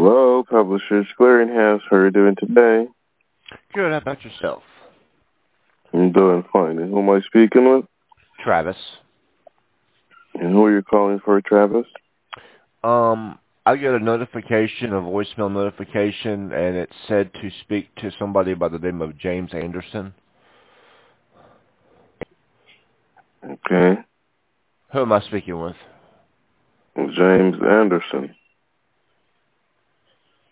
Hello, Publishers Clearinghouse. How are you doing today? Good. How about yourself? I'm doing fine. And who am I speaking with? Travis. And who are you calling for, Travis? I got a notification, a voicemail notification, and it said to speak to somebody by the name of James Anderson. Okay. Who am I speaking with? James Anderson.